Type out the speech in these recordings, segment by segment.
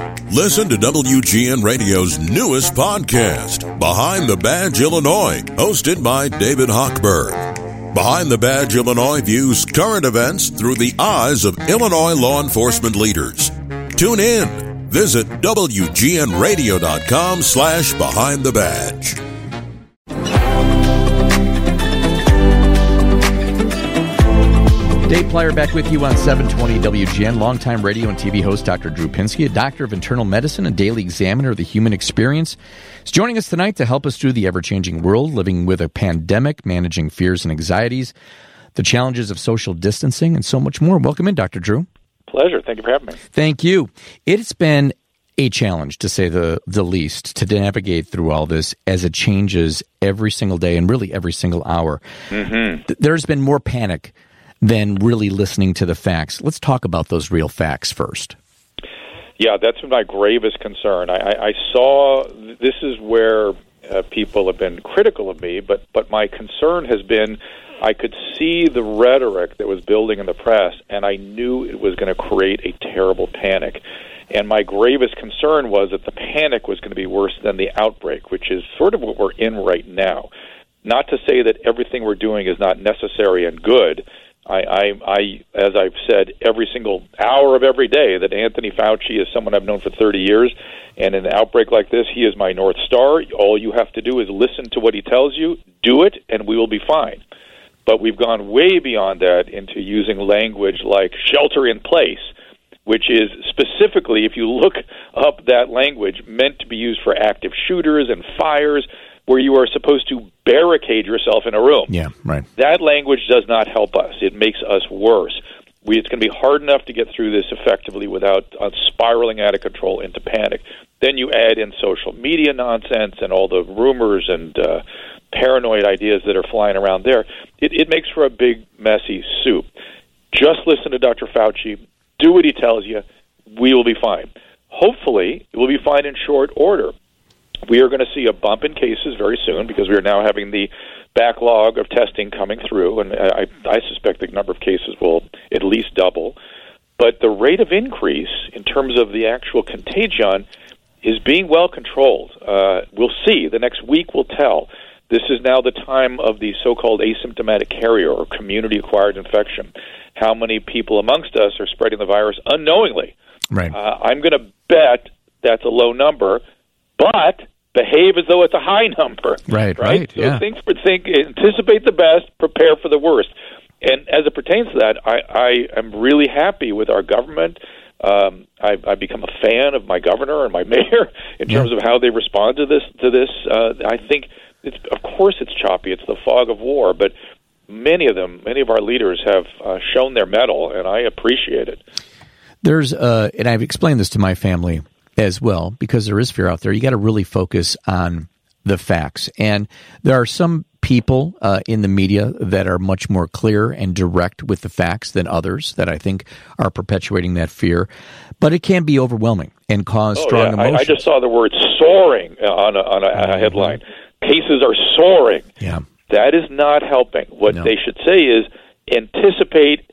Listen to WGN Radio's newest podcast, Behind the Badge Illinois, hosted by David Hochberg. Behind the Badge Illinois views current events through the eyes of Illinois law enforcement leaders. Tune in. Visit WGNRadio.com/Behind the Badge. Dave Plyer back with you on 720 WGN. Longtime radio and TV host Dr. Drew Pinsky, a doctor of internal medicine and daily examiner of the human experience, is joining us tonight to help us through the ever-changing world, living with a pandemic, managing fears and anxieties, the challenges of social distancing, and so much more. Welcome in, Dr. Drew. Pleasure. Thank you for having me. Thank you. It's been a challenge, to say the least, to navigate through all this as it changes every single day and really every single hour. Mm-hmm. There's been more panic than really listening to the facts. Let's talk about those real facts first. Yeah, that's my gravest concern. I saw this is where people have been critical of me, but my concern has been I could see the rhetoric that was building in the press, and I knew it was going to create a terrible panic. And my gravest concern was that the panic was going to be worse than the outbreak, which is sort of what we're in right now. Not to say that everything we're doing is not necessary and good. I, as I've said every single hour of every day, that Anthony Fauci is someone I've known for 30 years, and in an outbreak like this, he is my North Star. All you have to do is listen to what he tells you, do it, and we will be fine. But we've gone way beyond that into using language like shelter in place, which is specifically, if you look up that language, meant to be used for active shooters and fires, where you are supposed to barricade yourself in a room. Yeah, right. That language does not help us. It makes us worse. It's going to be hard enough to get through this effectively without spiraling out of control into panic. Then you add in social media nonsense and all the rumors and paranoid ideas that are flying around there. It makes for a big, messy soup. Just listen to Dr. Fauci. Do what he tells you. We will be fine. Hopefully, it will be fine in short order. We are going to see a bump in cases very soon because we are now having the backlog of testing coming through, and I suspect the number of cases will at least double. But the rate of increase in terms of the actual contagion is being well controlled. We'll see. The next week will tell. This is now the time of the so-called asymptomatic carrier or community-acquired infection. How many people amongst us are spreading the virus unknowingly? Right. I'm going to bet that's a low number, but behave as though it's a high number. Right. So yeah. Anticipate the best, prepare for the worst. And as it pertains to that, I am really happy with our government. I've become a fan of my governor and my mayor in terms of how they respond to this. I think, of course it's choppy. It's the fog of war, but many of our leaders have shown their mettle, and I appreciate it. There's, and I've explained this to my family as well, because there is fear out there. You got to really focus on the facts. And there are some people in the media that are much more clear and direct with the facts than others that I think are perpetuating that fear. But it can be overwhelming and cause strong emotions. I just saw the word soaring on a headline. Cases are soaring. Yeah. That is not helping. What they should say is anticipate.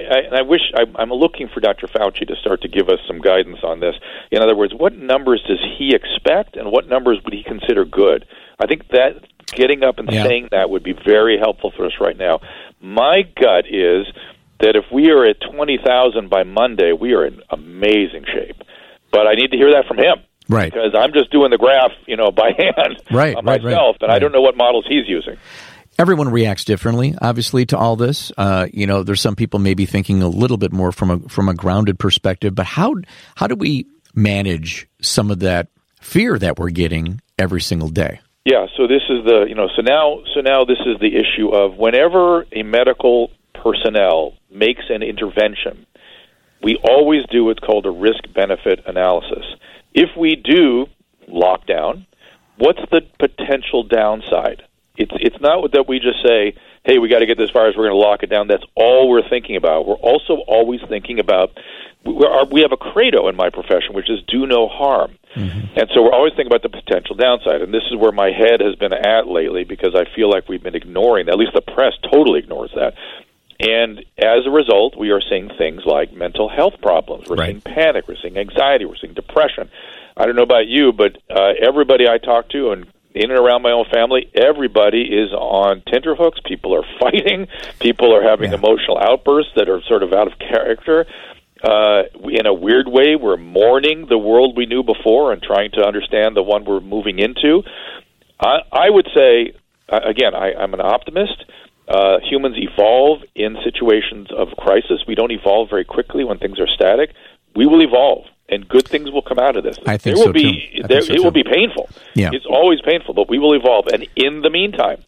I'm looking for Dr. Fauci to start to give us some guidance on this. In other words, what numbers does he expect, and what numbers would he consider good? I think that getting up and saying that would be very helpful for us right now. My gut is that if we are at 20,000 by Monday, we are in amazing shape. But I need to hear that from him. Right. Because I'm just doing the graph, by hand myself, and I don't know what models he's using. Everyone reacts differently, obviously, to all this. There's some people maybe thinking a little bit more from a grounded perspective. But how do we manage some of that fear that we're getting every single day? Yeah. So this is so now this is the issue of whenever a medical personnel makes an intervention, we always do what's called a risk-benefit analysis. If we do lockdown, what's the potential downside? It's not that we just say, hey, we got to get this virus, we're going to lock it down. That's all we're thinking about. We're also always thinking about, we have a credo in my profession, which is do no harm. Mm-hmm. And so we're always thinking about the potential downside. And this is where my head has been at lately because I feel like we've been ignoring that. At least the press totally ignores that. And as a result, we are seeing things like mental health problems. We're Right. seeing panic. We're seeing anxiety. We're seeing depression. I don't know about you, but everybody I talk to and in and around my own family, everybody is on tenterhooks. People are fighting. People are having emotional outbursts that are sort of out of character. In a weird way, we're mourning the world we knew before and trying to understand the one we're moving into. I would say, again, I'm an optimist. Humans evolve in situations of crisis. We don't evolve very quickly when things are static. We will evolve, and good things will come out of this. I think there will so, be, too. I think so, it too. will be painful. Yeah. It's always painful, but we will evolve. And in the meantime,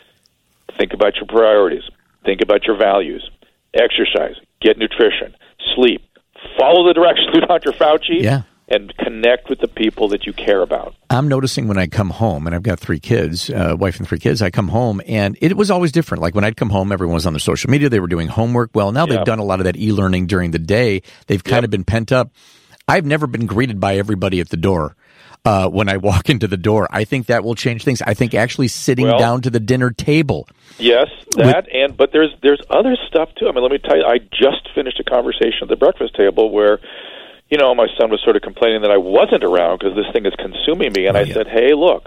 think about your priorities. Think about your values. Exercise. Get nutrition. Sleep. Follow the directions of Dr. Fauci. Yeah. And connect with the people that you care about. I'm noticing when I come home, and I've got 3 kids, wife and 3 kids, I come home, and it was always different. Like when I'd come home, everyone was on their social media. They were doing homework. Well, now they've done a lot of that e-learning during the day. They've kind of been pent up. I've never been greeted by everybody at the door when I walk into the door. I think that will change things. I think actually sitting down to the dinner table. Yes, but there's other stuff too. I mean, let me tell you, I just finished a conversation at the breakfast table where, you know, my son was sort of complaining that I wasn't around because this thing is consuming me. And I said, look,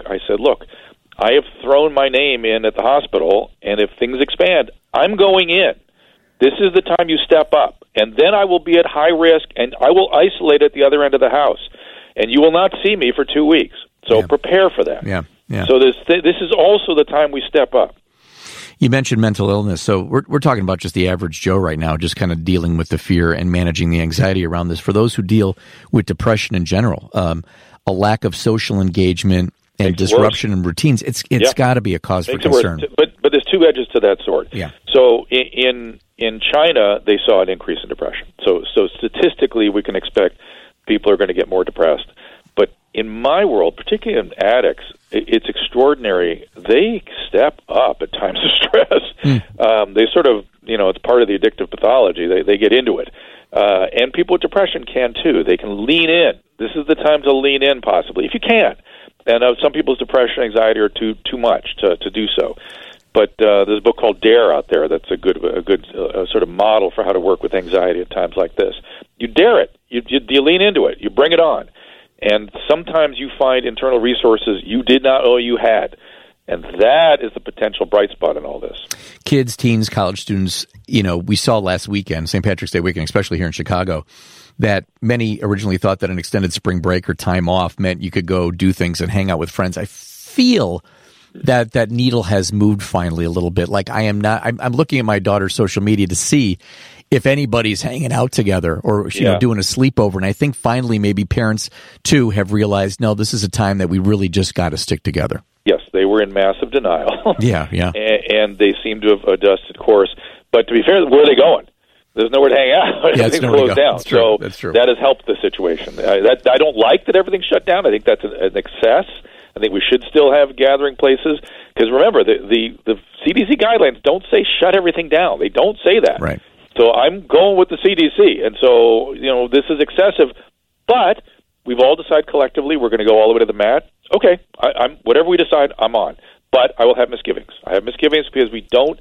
I have thrown my name in at the hospital, and if things expand, I'm going in. This is the time you step up. And then I will be at high risk, and I will isolate at the other end of the house. And you will not see me for 2 weeks. So prepare for that. Yeah. So this is also the time we step up. You mentioned mental illness. So we're talking about just the average Joe right now, just kind of dealing with the fear and managing the anxiety around this. For those who deal with depression in general, a lack of social engagement and disruption in routines, it's got to be a cause for concern. But there's 2 edges to that sword. Yeah. So in China, they saw an increase in depression. So statistically, we can expect people are going to get more depressed. But in my world, particularly in addicts, it's extraordinary. They step up at times of stress. They sort of, you know, it's part of the addictive pathology. They get into it. And people with depression can too. They can lean in. This is the time to lean in, possibly, if you can. And some people's depression and anxiety are too much to do so. But there's a book called Dare out there that's a good sort of model for how to work with anxiety at times like this. You dare it. You lean into it. You bring it on. And sometimes you find internal resources you did not know you had. And that is the potential bright spot in all this. Kids, teens, college students, you know, we saw last weekend, St. Patrick's Day weekend, especially here in Chicago, that many originally thought that an extended spring break or time off meant you could go do things and hang out with friends. I feel that needle has moved finally a little bit. Like I'm looking at my daughter's social media to see if anybody's hanging out together or doing a sleepover. And I think finally maybe parents too have realized, no, this is a time that we really just got to stick together. Yes, they were in massive denial. Yeah. And they seem to have adjusted course. But to be fair, where are they going? There's nowhere to hang out. Everything's closed down. So that has helped the situation. I don't like that everything's shut down. I think that's an excess. I think we should still have gathering places. Because remember, the CDC guidelines don't say shut everything down. They don't say that. Right. So I'm going with the CDC. And so, you know, this is excessive. But we've all decided collectively we're going to go all the way to the mat. Okay, I'm whatever we decide, I'm on. But I will have misgivings. I have misgivings because we don't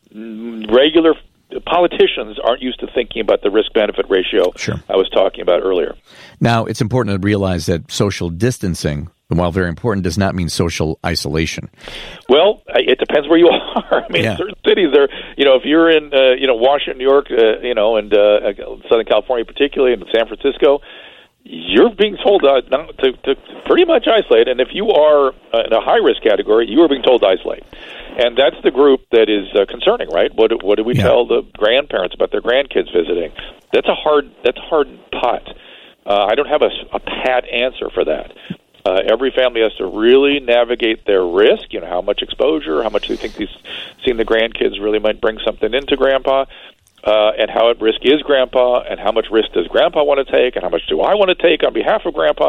regular politicians aren't used to thinking about the risk-benefit ratio I was talking about earlier. Now, it's important to realize that social distancing, while very important, does not mean social isolation. Well, it depends where you are. I mean, certain cities are, you know, if you're in, Washington, New York, and Southern California particularly, and San Francisco, you're being told to pretty much isolate. And if you are in a high-risk category, you are being told to isolate. And that's the group that is concerning, right? What do we tell the grandparents about their grandkids visiting? That's a hard putt. I don't have a pat answer for that. Every family has to really navigate their risk. You know, how much exposure, how much they think seeing the grandkids really might bring something into Grandpa, and how at risk is Grandpa, and how much risk does Grandpa want to take, and how much do I want to take on behalf of Grandpa.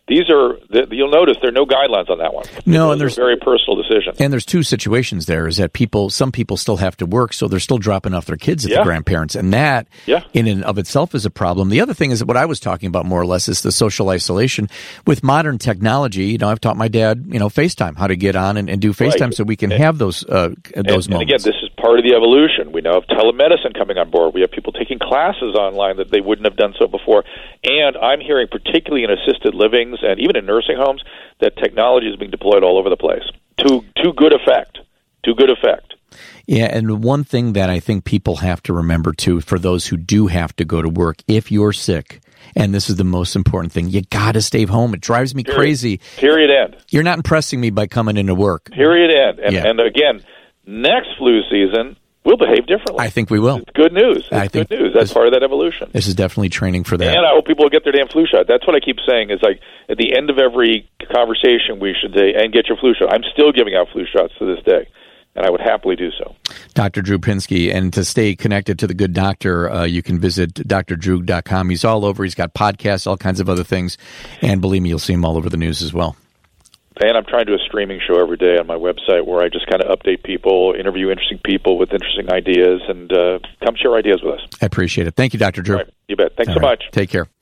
you'll notice there are no guidelines on that one. No, and there's a very personal decision. And there's two situations there, is that some people still have to work, so they're still dropping off their kids at the grandparents, and that in and of itself is a problem. The other thing is what I was talking about more or less is the social isolation. With modern technology, I've taught my dad, FaceTime, how to get on and do FaceTime so we can have those moments. And again, this is part of the evolution. We now have telemedicine coming on board. We have people taking classes online that they wouldn't have done so before. And I'm hearing, particularly in assisted livings and even in nursing homes, that technology is being deployed all over the place to good effect. Yeah, and one thing that I think people have to remember, too, for those who do have to go to work, if you're sick, and this is the most important thing, you got to stay home. It drives me crazy. Period, end. You're not impressing me by coming into work. Period, end. And again, next flu season, we'll behave differently. I think we will. It's good news. Good news. That's part of that evolution. This is definitely training for that. And I hope people will get their damn flu shot. That's what I keep saying is like at the end of every conversation we should say, and get your flu shot. I'm still giving out flu shots to this day, and I would happily do so. Dr. Drew Pinsky, and to stay connected to the good doctor, you can visit drdrew.com. He's all over. He's got podcasts, all kinds of other things, and believe me, you'll see him all over the news as well. And I'm trying to do a streaming show every day on my website where I just kind of update people, interview interesting people with interesting ideas, and come share ideas with us. I appreciate it. Thank you, Dr. Drew. All right. You bet. Thanks so much. Take care.